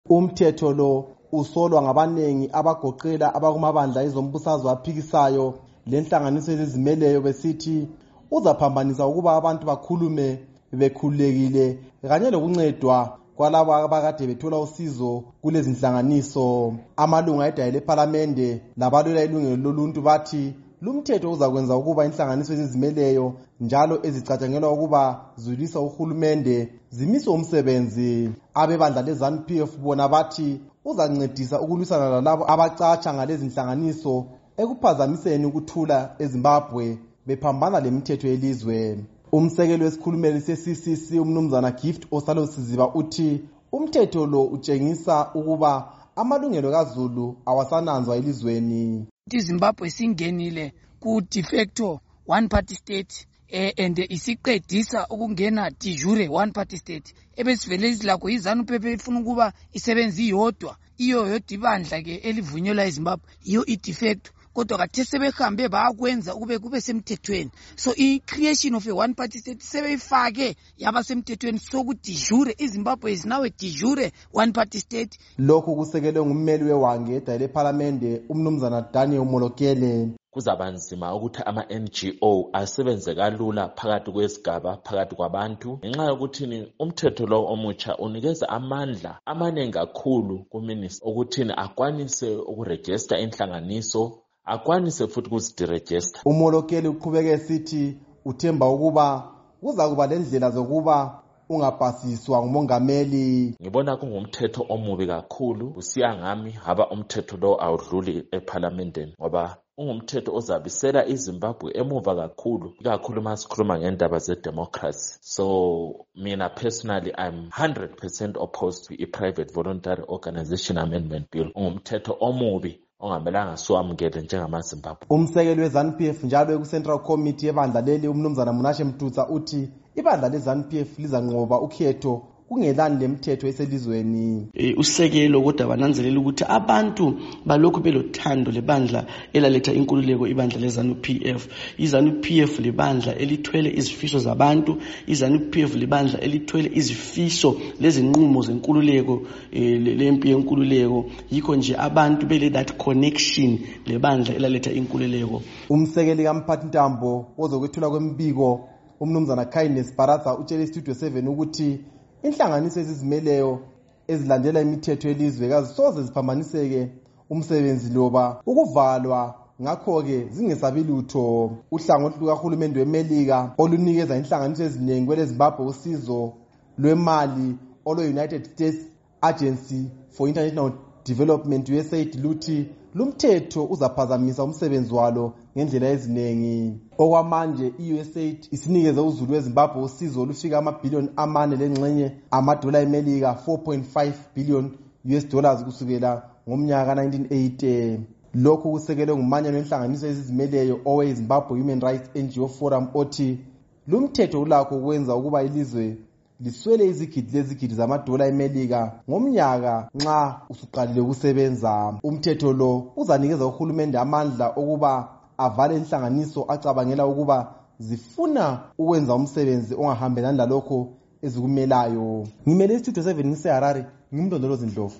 Umthetho lo usolwa ngabanengi abagoqela abakumabandla ezombusazwe aphikisayo lenhlanganiso ezizimeleyo besithi uzaphambanisa ukuba abantu bakhulume bekhululekile kanye lokuncedwa kwalabo abakade bethola usizo kulezi nhlanganiso. Amalunga edayile eParliament labalwela ilungelo loluntu bathi lumthetho uzakwenza ukuba inhlanganiso ezizimeleyo njalo ezicatshangelwa ukuba zulisa uhulumende zimiswe umsebenzi. Abebandla leZANU-PF bona bathi uzancedisa ukulwisana lalabo abacatsha ngalezi nhlanganiso ekuphazamiseni ukuthula eZimbabwe bephambana lemithetho yelizwe. Umsekeli wesikhulumeli se-CCC umnumzana Gift Osalosiziba uthi umthetho lo utshengisa ukuba amalungelo kaZulu awasananzwa elizweni. iZimbabwe singenile ku de facto one party state and isiqedisa ukungena de jure one party state ebesivele izilakho iZANU-PF ifuna ukuba isebenzi iyodwa ibandla ke elivunyelwa eZimbabwe iyo de facto kodwa kade sebehambe bayakwenza kube semthethweni. So i-creation of a one party state sebeyifake yaba semthethweni sokuthi jure iZimbabwe is now a de jure one party state. Lokhu kusekelwe ngummeli wewange edayile eParliament umnumzana Daniel Molokele. Kuzaba nzima ukuthi ama-NGO asebenze kalula phakathi kwesigaba phakathi kwabantu ngenxa yokuthi umthetho lo omutsha unikeza amandla amaningi kakhulu kuminister ukuthi akwanise ukurejista inhlanganiso akwanise futhi ukuzidirejista. Umolokeli uqhubeke esithi uthemba ukuba kuzakuba lendlela zokuba ungapasiswa ngumongameli. Ngibona kungumthetho omubi kakhulu usiya ngami haba umthetho lo awudluli eParliamenteni ngoba ungumthetho ozabisela iZimbabwe emuva kakhulu masikhuluma ngendaba zedemocracy. So mina personally I'm 100% opposed to a-private voluntary organization amendment bill. Ungumthetho omubi ongamelanga siwamukele njengamaZimbabwe. Umsekeli weZANU-PF njalo eku-Central Committee yebandla leli umnumzana Munashe Mtutsa uthi ibandla leZANU-PF lizanqoba ukhetho kungelani lemithetho eselizweni. Usekelo kodwa bananzelela ukuthi abantu balokhu belothando lebandla elaletha inkululeko ibandla leZANU-PF. iZANU-PF libandla elithwele izifiso zabantu, iZANU-PF libandla elithwele izifiso lezinqumo zenkululeko lempi yenkululeko. Yikho nje abantu bele that connection lebandla elaletha inkululeko. Umsekeli kaMphathi Ntambo ozokwethula kwembiko umnumzana Kindness Baratha utshele iStudio 7 ukuthi inhlanganiso ezizimeleyo ezilandela imithetho yelizwe kazisoze ziphambaniseke umsebenzi loba ukuvalwa ngakho ke zingesabi lutho. Uhlangothi lukahulumende weMelika olunikeza inhlanganiso eziningi kweleZimbabwe usizo lwemali olo-United States Agency for International Development USAID luthi lumthetho uzaphazamisa umsebenzi walo ngendlela eziningi. Okwamanje iUSAID isinikeze uZulu weZimbabwe usizo olufika amabhiliyoni amane lengxenye amadola eMelika 4.5 billion US dollars kusukela ngomnyaka ka-1980. Lokhu kusekelwe ngumanyano wenhlanganiso ezizimeleyo owe-Zimbabwe Human Rights NGO Forum othi lumthetho ulakho ukwenza ukuba ilizwe liswele izigidi zamadola eMelika ngomnyaka nxa usuqalile ukusebenza. Umthetho lo uzanikeza uhulumende amandla okuba avale inhlanganiso acabangela ukuba zifuna ukwenza umsebenzi ongahambelani lalokho ezikumelayo. Ngimele iStudio 7 ngiseHarare, ngimndondolozi Ndlovu.